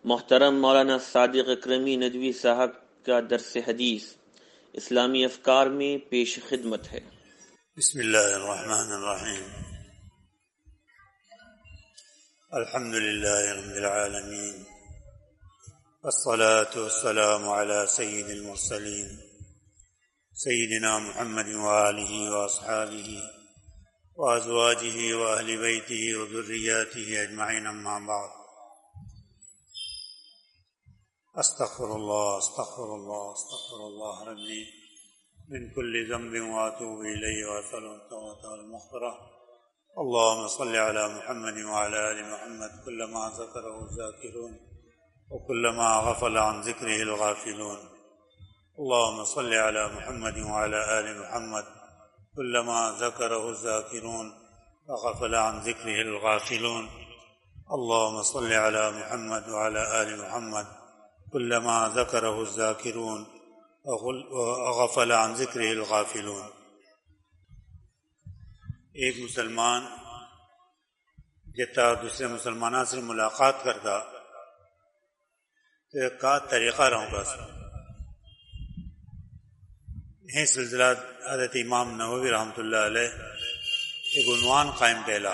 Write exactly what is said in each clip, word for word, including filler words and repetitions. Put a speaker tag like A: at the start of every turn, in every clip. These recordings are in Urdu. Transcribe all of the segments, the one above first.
A: محترم مولانا صادق اکرمی ندوی صاحب کا درس حدیث اسلامی افکار میں پیش خدمت ہے۔
B: بسم اللہ الرحمن الرحیم، الحمد للہ رب العالمین، والصلاة والسلام علی سید المرسلین سیدنا محمد وآلہ واصحابہ وازواجہ واہل بیتہ وذریاتہ اجمعین، اما بعد۔ استغفر اللہ استغفر اللہ استغفر اللہ ربی من كل ذنب واتوب الیہ واسأل التوبة والمغفرة۔ اللهم صل على محمد وعلى آل محمد كلما ذكره الذاكرون وكلما غفل عن ذكره الغافلون۔ اللهم صل على محمد وعلى آل محمد كلما ذكره الذاكرون وغفل عن ذكره الغافلون۔ اللهم صل على محمد وعلى آل محمد كلما ذكره الذاكرون وغفل عن ذكره الغافلون۔ ایک مسلمان جتا دوسرے مسلمانوں سے ملاقات کرتا تو کا طریقہ رہوں گا سر یہ سلسلہ حضرت امام نووی رحمۃ اللہ علیہ ایک عنوان قائم کہلا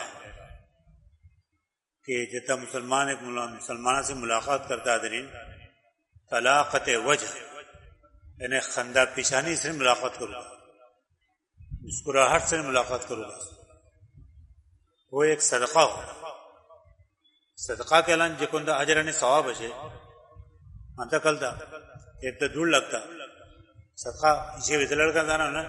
B: کہ جتا مسلمان ایک مسلمانوں سے ملاقات کرتا درین طلاقت وجہ یعنی خندہ پیشانی سے ملاقات کروں گا، مسکراہٹ سے ملاقات کروں گا، وہ ایک صدقہ ہو۔ صدقہ کے اعلان جکندہ اجرانی ثواب ہے انتا کلتا ایک تو دور لگتا صدقہ اسے ویسے لڑکا تھا نا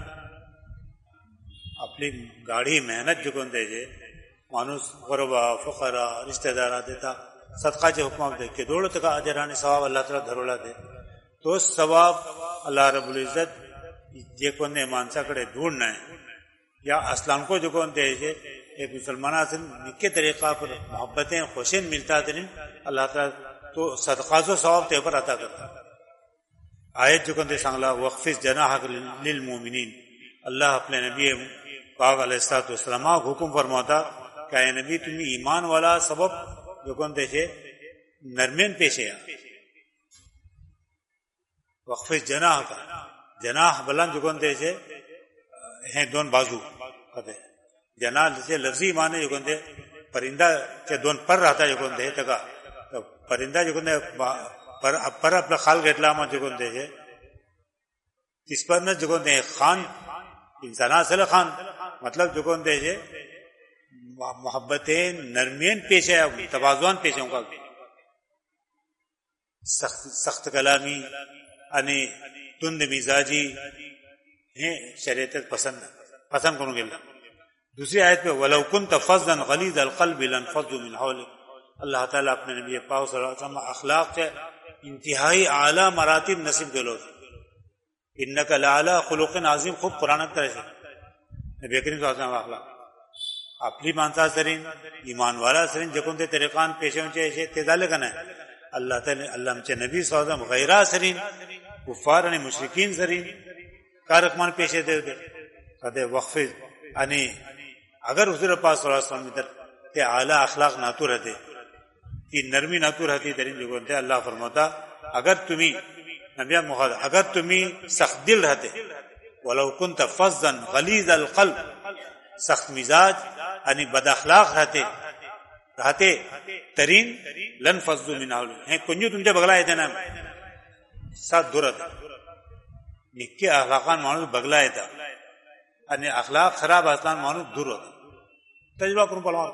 B: اپنی گاڑی محنت جکندے جے مانوس غربا فقرا رشتہ دارہ دیتا صدقہ جو حکم دے کہ دوڑ تکا اجرانی ثواب اللہ تعالیٰ دھرولا دے تو ثواب اللہ رب العزت جے کندے مانسا کڑے ڈھونڈنا ہے یا اسلام کو جو کندے جے ایک مسلمانہ سے نکے طریقہ پر محبتیں خوشین ملتا دیں اللہ تعالیٰ تو صدقہ و ثواب تے پر عطا کرتا۔ آیت جو کندے سانگلا وقفز جناحک للمومنین، اللہ اپنے نبی پاک علیہ الصلوۃ والسلام کو حکم فرماتا کہ اے نبی تمہیں ایمان والا سبب جو کندے چھے نرمین پیشے ہیں، وقفز جناح کا جناح بلند جو کندے چھے ہیں دون بازو کہتے جناح سے لفظی معنی جو کندے پرندہ چے دون پر رہتا جو کندے تکا پرندہ جو کندے پر پر اپنا خال گھٹلا ما جو کندے چھے اس پر نہ جو کندے خان انسانہ سل خان مطلب جو کندے چھے محبتیں نرمین پیشے ہیں، توازوان پیشے ہوں گا، سخت سخت کلامی یعنی تند مزاجی ہیں شریعت پسند پسند کروں گے۔ دوسری آیت پہ وَلَوْ كُنْتَ فَظًّا غَلِيظَ الْقَلْبِ لَانفَضُّوا مِنْ حَوْلِكَ، اللہ تعالیٰ اپنے نبی پاک صلی اللہ علیہ وسلم اخلاق سے انتہائی اعلیٰ مراتب نصیب دلو اِنَّكَ لَعَلَىٰ خُلُقٍ عظیم، خوب قرآن کی طرح سے نبی کریم صلی اللہ علیہ وسلم اخلاق اپلی مانسا سرین ایمان والا سرین جکن تے طریقان پیشے ہونچے ایسے تیزالے کنا ہے اللہ تعالی اللہ مچے نبی صلی اللہ علیہ وسلم غیرہ سرین کفار یعنی مشرکین سرین کارکمان پیشے دے دے کہتے وقف یعنی اگر حضور پاک صلی اللہ علیہ وسلم ادھر تے اعلیٰ اخلاق ناتو رہتے تی نرمی ناتو رہتی ترین جکن تے اللہ فرماتا اگر تمہیں نبی مخاطب اگر تمہیں سخت دل رہتے وَلَوْ كُنْتَ فَظًّا غَلِيظَ الْقَلْبِ، سخت مزاج یعنی بد اخلاق رہتے رہتے ترین لن فضو من حولک ہیں کنجو تم جے بگلائے تھے نا ساتھ دورت نکے اخلاقان مانوس بگلائے تھا یعنی اخلاق خراب اسلام مانوس دور ہوتا تجربہ کروں پلوان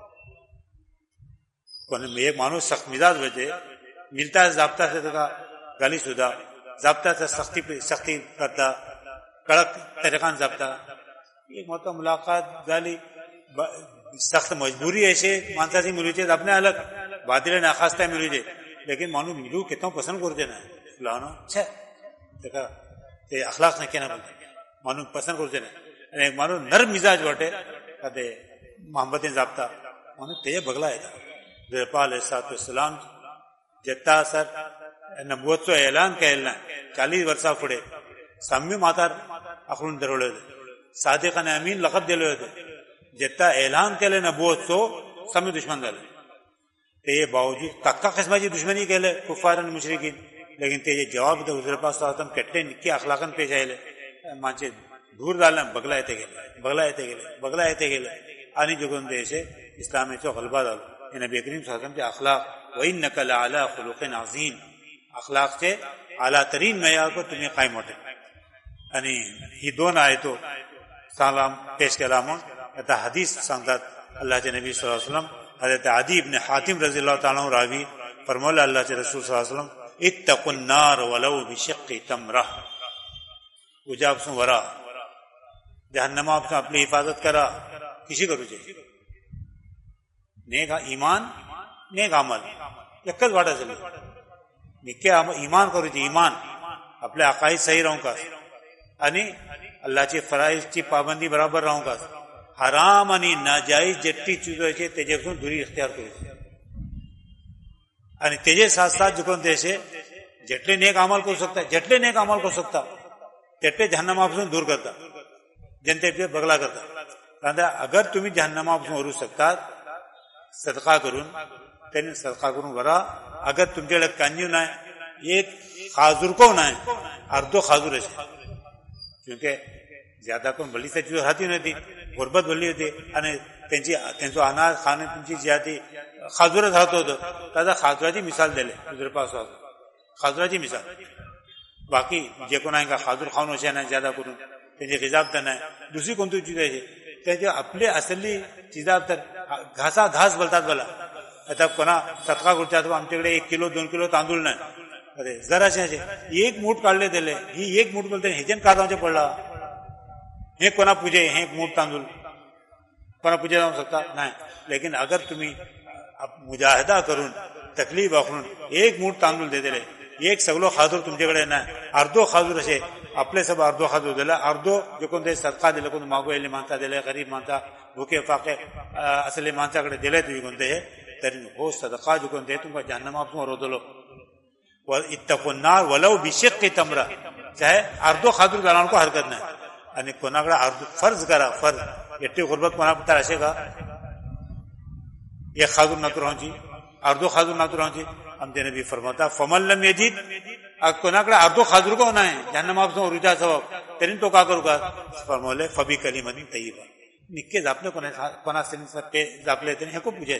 B: کر ایک مانوس سخت مزاج بچے ملتا ہے ضابطہ سے تھا گالی سودا ضابطہ سے سختی پہ سختی کرتا کڑک طریقان ضابطہ ایک مرتبہ ملاقات گالی سخت مجبوری ایسے مانتا سی ملو چاہے اپنے الگ باطل ناخواستہ ملو چاہے لیکن مانو ملو کتنا پسند کر دینا ہے فلانا اچھا دیکھا تے اخلاق نے کہنا بولتے مانو پسند کر دینا مانو نرم مزاج بٹے کہتے محبت ضابطہ مانو تے بگلا ہے حضرت پاک علیہ الصلوۃ والسلام جتا اثر نبوت سو اعلان کہلنا چالیس ورسہ پڑے سامی ماتار اخرون درولے دے صادقان امین لقب دلوے دے جتا اعلان کہلے نبوت سو سمی دشمن دلے تے باوجود ککا قسمتی دشمنی کہلے کفارن مشرکین لیکن تے جواب دے حضور پاک صلی اللہ علیہ وسلم کٹے نکی اخلاقن پیش آئے مانچے دور ڈالنا بگلا ایتے گئے بگلا ایتے گئے بگلا ایتے گئے آنی جگن دے سے اسلام میں تو غلبہ ڈالو یہ نبی کریم صلی اللہ علیہ وسلم کے اخلاق وَإِنَّكَ لَعَلَىٰ خُلُقٍ عَظِيمٍ اخلاق سے اعلیٰ ترین معیار کو تمہیں قائم ہوتے یعنی یہ دون آیتوں سلام پیش کلاموں eta hadis sangat Allah ke Nabi sallallahu alaihi wasallam Hazrat Adi ibn Hatim radhiyallahu ta'ala rawi فرمولا اللہ کے رسول صلی اللہ علیہ وسلم اتقوا النار ولو بشق تمرہ اجاب سن ورا جہنم آپ سے اپنی حفاظت کرا کسی کرو چاہیے نیک ایمان نیک عمل یک واٹا چلے نکے ایمان کرو چاہیے ایمان اپنے عقائد صحیح رہوں کا یعنی اللہ کی فرائض کی پابندی برابر رہوں کا حرام یعنی ناجائز جٹی چیزوں سے تیجے سن دوری اختیار کرو یعنی تیجے ساتھ ساتھ جکن دے سے جٹلے نیک عمل کو سکتا ہے جٹلے نیک عمل کو سکتا تیٹے جہنم آپ سے دور کرتا جنتے پہ بگلا کرتا اگر تمہیں جہنم آپ سے عروج سکتا صدقہ کرون تین صدقہ کرون ورا اگر تم کے لگ کانیو نہ ہے ایک خاضر کو نہ ہے اردو خاضر ہے کیونکہ زیادہ کون بلی سے چیز ہاتھی نہیں تھی غربت بلی ہوتی یعنی تینچی تینچو اناج کھانے تنچی زیادتی خاضرت ہاتھ ہوتا تازہ خاضراتی مثال دے لے حضور پاس ہاتھ خاضراتی مثال باقی جے کو نہ خاضر خان ہو شاہ زیادہ کروں تینچے غذاب تر نہ دوسری کون تو چیز ہے تینچے اپنے اصلی چیزاب تر گھاسا گھاس بلتا بلا تب کونا صدقہ کرتا تو ہم چکڑے ایک کلو دو کلو تاندول نہ ارے ذرا سے ایک موٹ کاٹ لے دے لے یہ ایک موٹ بولتے ہیں ہجن کاٹا سے پڑ رہا ایک کونا پوجے ایک موٹ تاندول کونا پوجے جا سکتا نہیں لیکن اگر تمہیں مجاہدہ کرون تکلیف اخرون ایک موٹ تاندول دے دے لے ایک سگلو خاضر تم جگڑے نہ اردو خاضر سے اپنے سب اردو خاضر دے لے اردو جو کون دے صدقہ دے لے کون ماگو ایلی مانتا دے لے غریب مانتا بھوکے فاقے اصلی مانتا کڑے دے لے تو کون دے ترین ہو صدقہ جو کون دے تم کا جہنم آپ تم رو دلو اتقوا النار ولو بشق تمرہ چاہے اردو خاضر دلان کو حرکت نہ یعنی کونا کڑا اردو فرض کرا فرض اتنی غربت کونا پتہ رشے گا یہ خاضر نہ تو جی اردو خاضر نہ تو جی ہم نے بھی فرماتا فمن لم یجد اگر کونا کڑا اردو خاضر کو ہونا ہے جہنم آپ سے رجا ثواب ترین تو کا کرو گا فرمولے فبی کلمۃ طیبہ نکے زاپنے کونا کونا سن سے پہ زاپ لیتے ہیں کو پوچھے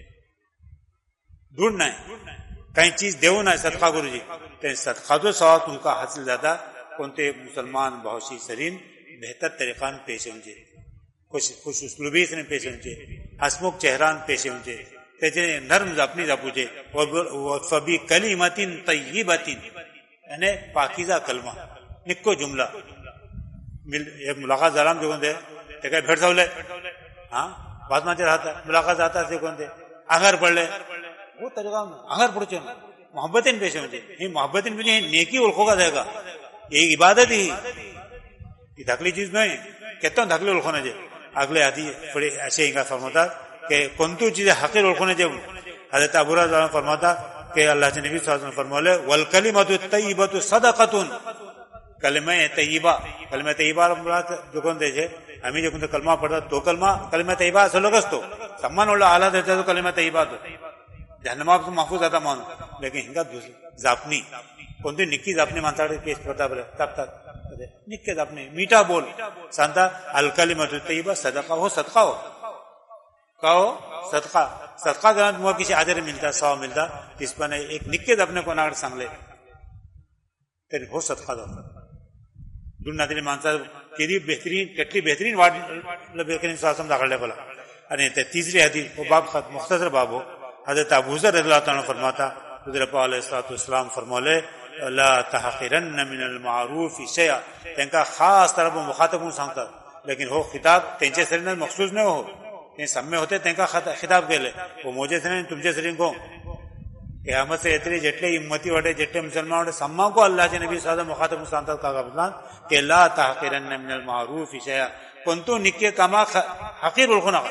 B: ڈھونڈنا ہے کہیں چیز دیو نہ صدقہ کرو جی تے صدقہ تو ثواب تم کا حاصل زیادہ کونتے مسلمان بہوشی سرین بہتر طریقان پیش ہونجے خوش خوش اسلوبی سے پیش ہونجے ہسمک چہران پیش ہونجے تے نرم اپنی زپوجے اور فبی کلمۃ طیبۃ یعنی پاکیزہ کلمہ نکو جملہ ایک ملاقات زلام جو دے تے کہ بھیڑ سولے ہاں بات مانتے رہتا ملاقات آتا سے کون دے اگر پڑھ لے وہ طریقہ اگر پڑھو چاہیے محبتیں پیش ہونجے یہ محبتیں بھی نیکی الخو کا دے گا یہ عبادت ہی یہ دھکلی چیز نہیں کہتا ہوں دھکلی الخو نہ جے اگلے آدھی بڑے ایسے ہی کا فرماتا کہ کنتو چیزیں حقیر الخونے جب حضرت ابو ہریرہ فرماتا کہ اللہ کے نبی صلی اللہ علیہ وسلم فرمولے والکلمۃ الطیبۃ صدقۃ کلمہ طیبہ کلمہ طیبہ جو کون دے ہمیں جو کون کلمہ پڑھتا تو کلمہ کلمہ طیبہ سلوگس تو سمان اللہ اعلیٰ دیتا تو کلمہ طیبہ تو جہنم آپ تو محفوظ آتا مانو لیکن ہنگا زاپنی کون نکی زاپنی مانتا کیس پڑتا بولے تب تک نکے زاپنی میٹھا بول سانتا الکلمۃ الطیبہ صدقہ ہو صدقہ ہو کہو صدقہ صدقہ کرنا تمہیں کسی آدر ملتا سو ملتا اس پر ایک نکے اپنے کو ناگر سنگ لے تیری ہو صدقہ دو دنیا دلی مانتا کیری بہترین کٹلی بہترین وارڈ بہترین ساسم داخل لے بولا یعنی تیسری حدیث وہ باب خط مختصر باب ہو حضرت ابو ذر رضی اللہ تعالیٰ فرماتا حضرت پاک علیہ الصلوۃ والسلام فرمولے لا تحقرن من المعروف شیئا تنکا خاص طرف مخاطب سانتا لیکن ہو خطاب تینچے سرین مخصوص نہیں ہو سب میں ہوتے تنکا خطاب کے لے وہ موجے سرین تمچے سرین کو قیامت سے اتری جٹلے امتی وٹے جٹلے مسلمان وٹے سما کو اللہ کے نبی صلی اللہ علیہ وسلم مخاطب سانتا کا بطلان کہ لا تحقرن من المعروف شیئا کنتو نکے کما حقیر الخنا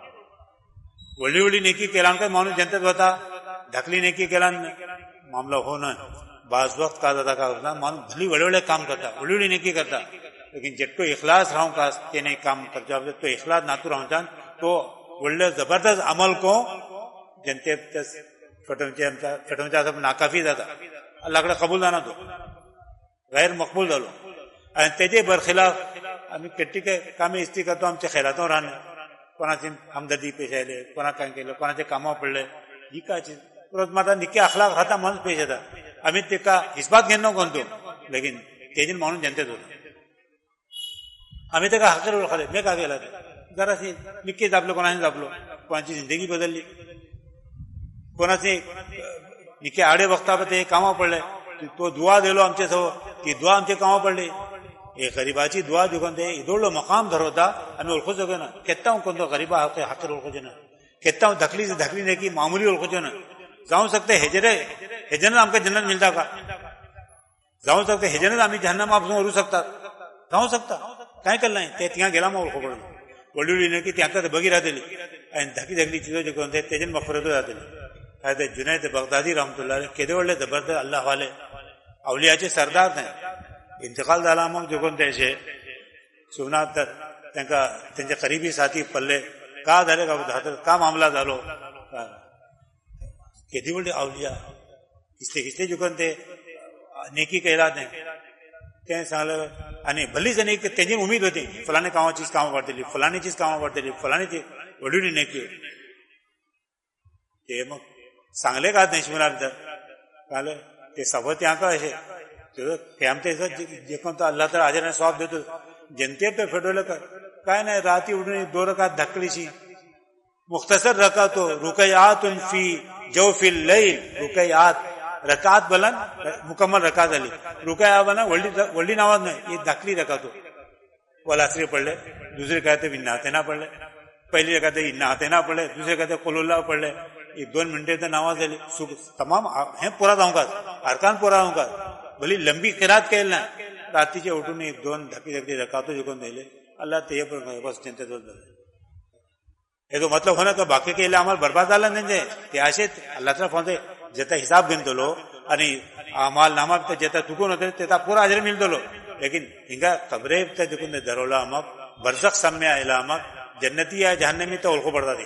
B: ولی ولی نیکی کے اعلان کا مانو جنتت ہوتا دھکلی نیکی کے اعلان معاملہ ہونا بعض وقت کا دادا کا مانو بھلی وڑے وڑے کام کرتا ولی ولی نیکی کرتا لیکن جب کو اخلاص رہوں کا کہ نہیں کام کر جاؤ تو اخلاص نہ تو رہوں جان تو وڑے زبردست عمل کو जनतेत फटोवचे आमचा फटोवचे आसा नाकाफी जाता अल्ला कडेन कबूल जाना तो गैर मकबूल जालो आनी तेजे बरखिलाफ आमी कितली कामे इस्ती करता आमच्या खेळांतून राहणे कोणाची हमदर्दी पेश आयले कोणाक काय केलं कोणाचे कामां पडले ही काय चीज परत माता निके अखलाक राहता माणूस पेश येता आमी तेका हिसबात घेना कोण तो लेकिन तेजीन माणूस जनतेत होता आमी तेका हाकर वळखले मी का केला जराशी निके जापलो कोणाशी जापलो कोणाची जिंदगी बदलली कोणाचे निके आडे वक्ता ते कामां पडले तो दुआ दिलो आमचे सो ती दुआ आमचे कामां पडली हे गरीबाची दुआ दिवून ते इदोळ्ळो मकाम धरवता आमी वळखूच ना केत्ता कोणतो गरीबा हाकर वळखूचे ना केत्ता धाकली धाकली नाही की मामुली वळखूचे ना जावं शकता हेजेरे हेजेनच आमकां जन्नत मिळता का जावं शकता हेजेनच आमी जहन्नमा पासून व्हरू शकतात जावं शकता काय केलं नाही ते तिंगा गेला मग वळखू पडलो व्हडली व्हडली न्ही की ती आतां बगी रावतली आनी धाकली धाकली चिजो जे करून तेजेन मगफरत जातली काय ते जुनैद बगदादी रहमतुल्लाह केदे व्हडले जबरदस्त अल्लाह वाले अवलियाचे सरदार ते इंतकाल जाला मग देखून तेचे शिवनाथ तांकां तेंचे करीबी साथी पडले का जाले का मामला जालो केदी व्हडली अवलिया किसले किसले देखून ते नेकी केला ते तें सांगलें आनी भलीच आनी तेजी उमीद होती फलाणे कामाचीच कामां पडटली फलाणीचीच कामां पडटली फलाणीची व्हडली व्हडली नेकी ते मग सांगले का नेशमनार तर सांगले ते सबत त्यांका अशें ते आमचे जे कोण तो अल्लाह ताला हाजेर स्वाब देतो जनते पे फेडवलं काय नाही राती उडून दो रकात धाकलीशी मुख्तसर रकातो रुकयातुन फी जौफिल लैल रुकयात रकात बलन मुकम्मल रकात झाली रुकया बना वडली वडली नावाज नाही ही धाकली रकातो वलासरी पडले दुसरे काय ते विन्नातेना पडले पहिली रकात इन्नातेना पडले दुसरे काय ते कोलुल्ला पडले एक दोन मिनटे तर नावाज झाली तमाम हे पुरा जावंकात अरकान पुरा जावंकात भली लंबी किरात केली ना रातीचे उठून एक दोन धाकली धाकली रकातो जिकून दिले अल्लाह ते बस चिंतेत होत हे तो मतलब होना का बाकी केले आम्हाला बर्बाद झाला नाही ते असेच अल्लाह फोन जेता हिसाब घेऊन दिलो आणि आम्हाला नामाक जेता चुकून होते तेता पुरा हजेर मिळतो लेकिन हिंगा खबरे जिकून धरवला आम्हाला बरसक साम्य आयला आम्हाला जन्नती या जहन्नमी तो ओळखू पडता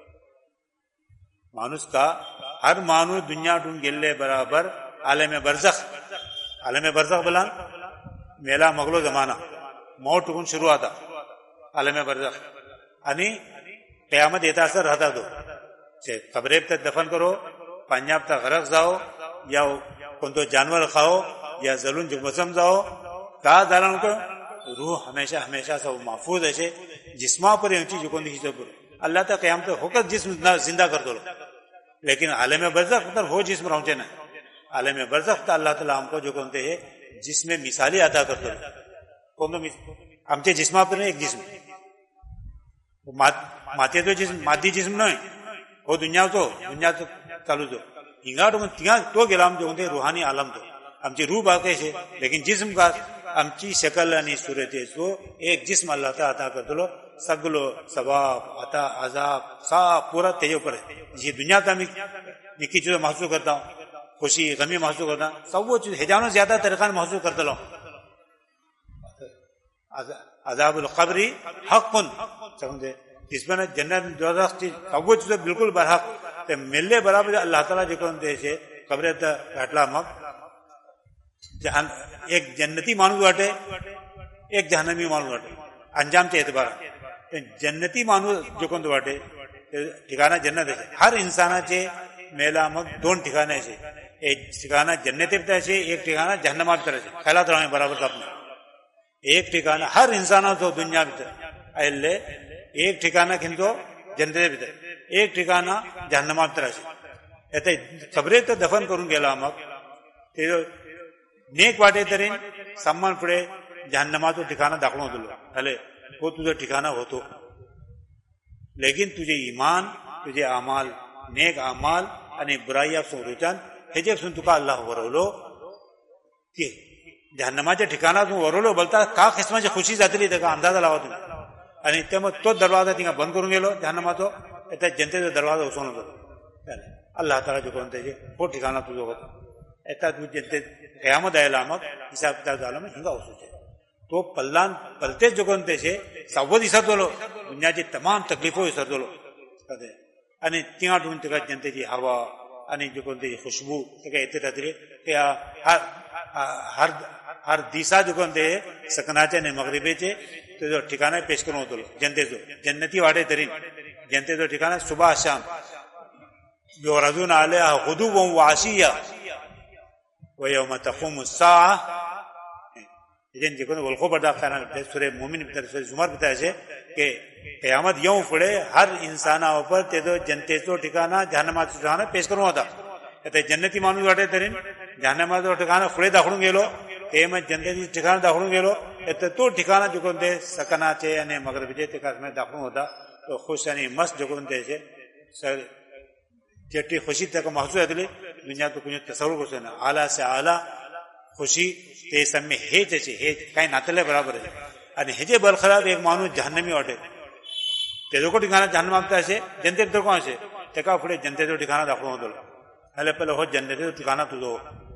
B: माणूस का हर माणूस दुनियातून गेले बराबर आलमे बरसख आलमे बरसख बोला मेला मगलो जमाना मौत टुकून सुरू आता आलमे बरसख आणि कयामत येता असं राहता तो खबरे तक दफन करो पंजाब तक गरक जाओ या कोणतो जानवर खाओ या जलून मसम जाओ का झाला रूह हमेशा हमेशा सब महफूज असे जिस्मा पर यांची जिकोन अल्लाह तक कयामत होकर जिस्म जिंदा कर दो लेकिन आलम बरज़ख तर हो जिस्म रहते ना आलम बरज़ख तो अल्लाह ताला हमको जो कहते हैं जिसमें मिसाली अदा करते हैं कौन आमचे जिस्मा पर एक जिस्म माते तो जिस्म मादी जिस्म नहीं हो दुनिया तो दुनिया तो चालू तो हिंगा तिंगा तो गेला आमचे कोणते रुहानी आलम तो आमची रूह बाकी है लेकिन जिस्म का आमची शकल आणि सूरतेचो एक जिस्म अल्लाह ताला अता करतलो सगलो सवाब अता अजाब सा पूरा तेजे ऊपर है जी दुनिया का आम्ही निकी चीज महसूस करता हूं खुशी गमी महसूस करता सब वो चीज हेजानो ज्यादा तरीका महसूस करता लो अजाबुल कब्री हक़्क़ुन समझे जिसमें जन्नत दोज़ख की सब वो चीज बिल्कुल बरहक ते मिलले बराबर अल्लाह ताला जो कोणते छे कब्रे घाटला मग जहान एक जन्नती माणूस वाटे एक जहन्नमी माणूस वाटे अंजामच्या एतबार जन्नती माणूस जो कोणते वाटे ठिकाणा जन्नत आहे हर इंसानाचे मेला मग दोन ठिकाणे असे एक ठिकाणा जन्नतेत असे एक ठिकाणा जहन्नमात असे ख्यालात राहणे बराबर आपलं एक ठिकाणा हर इंसानाचो दुनिया भितर आयल्ले एक ठिकाणा खिंतो जन्नते भितर एक ठिकाणा जहन्नमात असे आता खबरे तर दफन करून गेला मग ते नेक वाटे तरी सम्मान पुढे जहन्नमाचो ठिकाणा दाखवून दिलो हले हो तुझं ठिकाणा होतो लेकिन तुझे ईमान तुझे अमाल नेक अमाल आणि बुराईपासून रुचान हेजेपासून तुका अल्लाह वरवलो ते जहन्नमाच्या ठिकाणातून वरवलो बोलता का किस्माची खुशी जातली त्याचा अंदाजा लावा तुम्ही आणि त्यामुळे तोच दरवाजा तिंगा बंद करून गेलो जहन्नमाचो त्या जनतेचा दरवाजा उसवून होतो अल्लाह ताला जो कोण त्याचे हो ठिकाणा तुझं होतं येता तू जनते कयामत आयला मग हिसाब किताब झाला मग हिंगा वसूचे तो पल्लान पलतेच जो कोण त्याचे सव्वा दिसतलो दुनियाची तमाम तकलीफो विसरतलो અને ત્યાં ઢૂંઢ તક જનतेची हवा आणि जो कोणती खुशबू ते येते राहते त्या हर हर हर दिसा जो कोणते सकनाचे आणि मगरिबेचे तो जो ठिकाणा पेश करून होतो जनतेचो जन्नती वाडे तरी जनतेचो ठिकाणा सुबह शाम يوردون عليها غدوا وعشيا ويوم تقوم الساعة لیکن جو کو بڑا خانہ سورہ مومن بتایا سورہ زمر بتایا ہے کہ قیامت یوں پڑے ہر انسان اوپر تے تو جنتے تو ٹھکانہ جہنم تو ٹھکانہ پیش کروں ہوتا تے جنتی مانو واٹے ترین جہنم تو ٹھکانہ کھڑے داخلوں گیلو تے میں جنتے دی ٹھکانہ داخلوں گیلو تے تو ٹھکانہ جو کوندے سکنا چے نے مغرب جے تے کاس میں داخلوں ہوتا تو خوش یعنی مست جو کوندے سے سر جٹی خوشی تک محسوس ہے دنیا تو کچھ تصور کو سنا اعلیٰ سے اعلیٰ خوشی تے سب میں ہے جیسے ہے کہیں ناتلے برابر ہے اور ہجے برخلاف ایک مانو جہنمی واٹے تیرے کو ٹھکانا جہنم آتا ہے جنتے تو کون سے ٹکا پھڑے جنتے تو ٹھکانا داخل ہو دو پہلے پہلے ہو جنتے تو ٹھکانا تو دو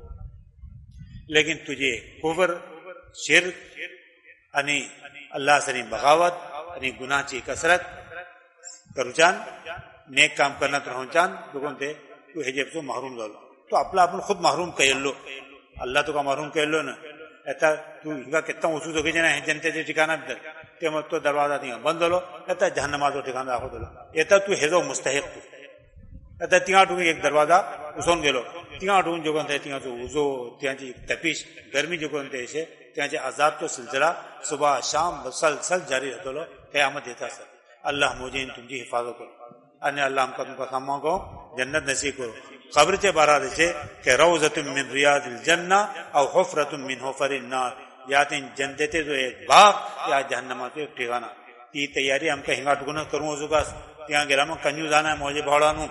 B: لیکن تجھے کفر شرک یعنی اللہ سے بغاوت یعنی گناہ چی کثرت کرچان نیک کام کرنا تو رہنچان لوگوں تے تو ہجے تو محروم دو تو اپنا اپن خود محروم کہہ لو اللہ تو کا محروم کہہ لو نا ایتا تو ہنگا کتنا وصول ہو کے جنا ہے جنتے جو ٹھکانا بھی در تے مت تو دروازہ دیا بند لو ایتا جہنم تو ٹھکانا آخو دلو ایتا تو ہزو مستحق تو ایتا تیاں ٹھونگی ایک دروازہ اسون گلو تیاں ٹھونگ جو کنتے تیاں جو وضو تیاں جی تپیش گرمی جو کنتے اسے تیاں جی عذاب تو سلسلہ صبح شام مسلسل جاری رہتا لو قیامت دیتا سر اللہ مجھے تم جی حفاظت کرو ان اللہ ہم قدم کا کاموں کو جنت نصیب کرو قبر چے بارہ دے کہ روضۃ من ریاض الجنہ او حفرۃ من حفر النار یا تین جنتے تے تو ایک باغ یا جہنم تو ایک ٹھکانہ تی تیاری ہم کہ ہنگا ٹکنا کروں اس کا تیاں گلا میں کنجو جانا ہے مجھے بہڑانوں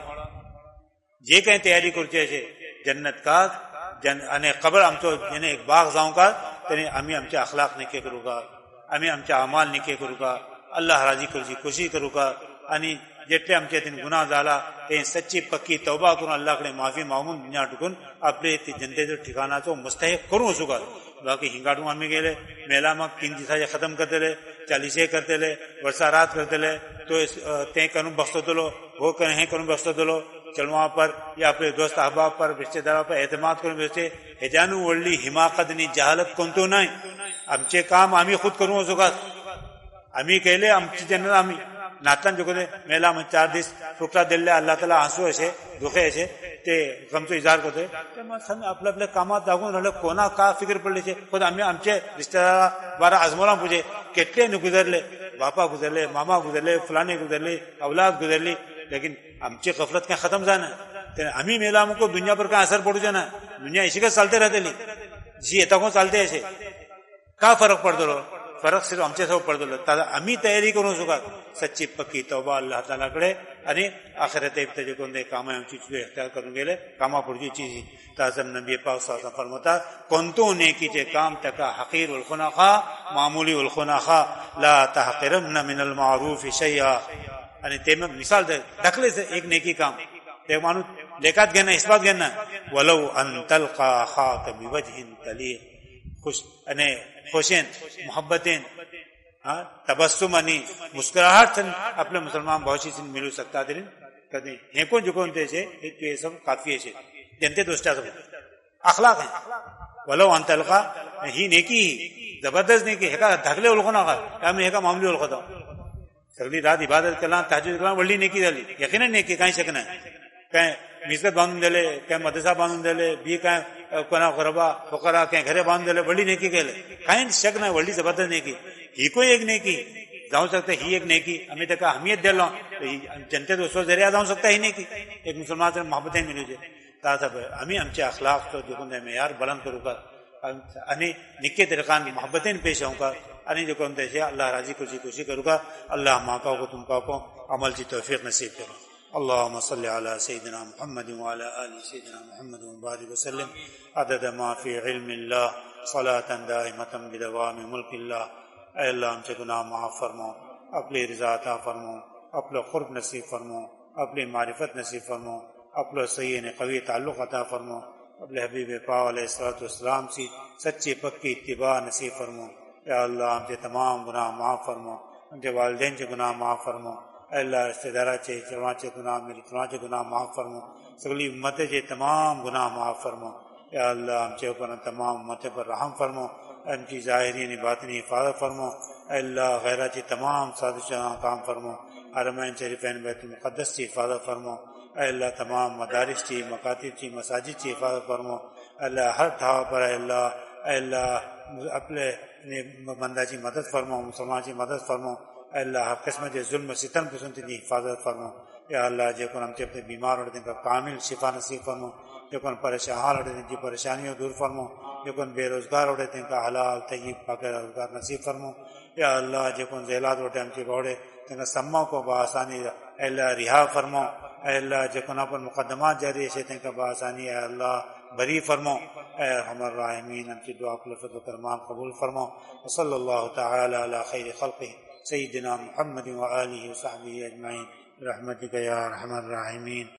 B: یہ کہیں تیاری کرچے سے جنت کا جن انے قبر ہم تو یعنی ایک باغ جاؤں کا تینے ہمیں ہم چے اخلاق نکے کروں گا ہمیں ہم چے اعمال نکے کروں گا اللہ راضی کرسی خوشی کروں گا یعنی جتنے ہم چیتن گناہ زالا تے سچی پکی توبہ کروں اللہ کے معافی معمون دنیا ٹکن اپنے جنتے تو ٹھکانہ تو مستحق کروں سکا باقی ہنگاٹوں ہمیں گئے لے میلا میں تین دیسا یہ ختم کرتے لے چالیسے کرتے لے ورسہ رات کرتے لے تو تیں کنوں بخشو دلو وہ کہیں کنوں بخشو دلو چلواں پر یا اپنے دوست احباب پر رشتے داروں پر اعتماد کروں بچے ہجانو ولی حماقت نی جہالت کن تو نہیں ہم چے کام ہمیں خود کروں سکا ہمیں کہہ لے ہم چی جنت ہمیں ناتن جو کہتے میلا میں چار دیس ٹکڑا دل لے اللہ تعالیٰ آنسو ایسے دکھے ایسے تے غم تو اظہار کرتے تے میں سن اپنے اپنے کامات داگون رہے کونا کا فکر پڑ لیچے خود ہمیں ہم چے رشتہ دارہ بارہ ازمولا پوچھے کتنے نے گزر لے باپا گزر لے ماما گزر لے فلانے گزر لے اولاد گزر لی لیکن ہم چے غفلت کا ختم جانا ہے ہمیں میلا ہم کو دنیا پر کا اثر پڑ جانا ہے دنیا اسی کا چلتے رہتے لی جی ایتا کو چلتے ایسے کا فرق پڑ دو فرق صرف ہم سے سب پڑھ دو ہمیں تیاری کروں سکا سچی پکی توبہ اللہ تعالیٰ کرے ارے آخرت ابتدے کو دے کام ہم چیز کو اختیار کروں گے لے کاما پڑھی چیز تازم نبی پاک صلی اللہ علیہ وسلم فرماتا کنتو نیکی چے کام تکا حقیر الخناخا معمولی الخناخا لا تحقرن من المعروف شیئا یعنی تیمہ مثال دے ڈھکلے سے ایک نیکی کام دیکھ مانو لیکات گھننا اس بات گھننا ولو ان تلقا خاک بوجہ تلیق خوش یعنی خوشین محبتیں تبسم انی مسکراہٹ سے اپنے مسلمان بہوشی سے ملو سکتا دن کدیں ہیں کون جو کون سے یہ سب کافی ہے جنتے دوستا سب اخلاق ہیں ولو ان تلقا ہی نیکی ہی زبردست نیکی ہے دھگلے الخو نہ کا میں ہے معاملی الخو تھا سگلی رات عبادت کرنا تہجد کرنا ولی نیکی دلی یقیناً نیکی کہیں شک نہ کہیں مسجد باندھ دے لے کہیں مدرسہ باندھ دے لے بھی کہیں کونا غربا فقرا کہیں گھرے باندھ دے لے بڑی نیکی کہہ لے کہیں شک نہ بڑی زبردست نیکی ہی کوئی ایک نیکی جاؤ سکتا ہی ایک نیکی ہمیں تک اہمیت دے لوں جنتے تو اس وقت ذریعہ جاؤ سکتا ہی نیکی ایک مسلمان سے محبتیں ملو جائے تاثب ہمیں ہم چے اخلاق تو جو معیار بلند کروں گا انی نکے طریقان محبتیں پیش ہوں گا انی جو کون سے اللہ راضی خوشی خوشی کروں گا اللہ ماں کا کو تم کا کو عمل کی توفیق نصیب کرو اللهم صل على سيدنا محمد وعلى آل سيدنا محمد وبارك وسلم عدد ما في علم الله صلاة دائمة بدوام ملك الله اے اللہ ہم سے گناہ معاف فرماؤ اپنی رضا عطا فرماؤ اپنا قرب نصیب فرماؤ اپنی معرفت نصیب فرماؤ اپنا صحیح قوی تعلق عطا فرماؤ اپنے حبیب پاک علیہ الصلوۃ والسلام سے سچی پکی اتباع نصیب فرماؤ یا اللہ ہم سے تمام گناہ معاف فرماؤ ہم سے والدین سے گناہ معاف فرماؤ اے اللہ رشتہ دارا چے چواچے گناہ میری چواچے گناہ معاف فرمو سگلی امت چے تمام گناہ معاف فرمو یا اللہ ہم چے اوپر تمام امت پر رحم فرمو ان کی ظاہری یعنی باطنی حفاظت فرمو اے اللہ غیرہ چی تمام سازشاں کام فرمو حرمین شریفین بیت المقدس چی حفاظت فرمو اے اللہ تمام مدارس چی مکاتب چی مساجد چی حفاظت فرمو اے اللہ ہر ٹھاؤ پر اے اللہ اے اللہ اپنے بندہ چی مدد فرمو مسلمان چی مدد فرمو اے اللہ ہر قسم کے ظلم ستم پسند کی حفاظت فرمو یا اللہ جو کون ہم چپتے بیمار ہوتے ہیں کا کامل شفا نصیب فرمو جو کون پریشان حال ہوتے ہیں جی پریشانیوں دور فرمو جو کون بے روزگار ہوتے ہیں کا حلال طیب پاک روزگار نصیب فرمو یا اللہ جو کون ذیلات ہوتے ہم چپوڑے تنگا سموں کو بآسانی اے اللہ رہا فرمو اے اللہ جو کون پر مقدمات جاری ہے تن کا بآسانی اے اللہ بری فرمو اے ارحم الراحمین ہم کی دعا کو لفظ و کرمان قبول فرمو وصلی اللہ تعالی علی خیر خلقہ سیدنا محمد وآلہ وصحبہ اجمعین برحمتک یا ارحم الراحمین.